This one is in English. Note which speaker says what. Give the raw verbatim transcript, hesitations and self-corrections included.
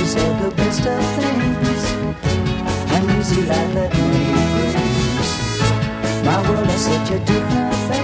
Speaker 1: said the best of things, and easy life that made grace. My world is such a different thing.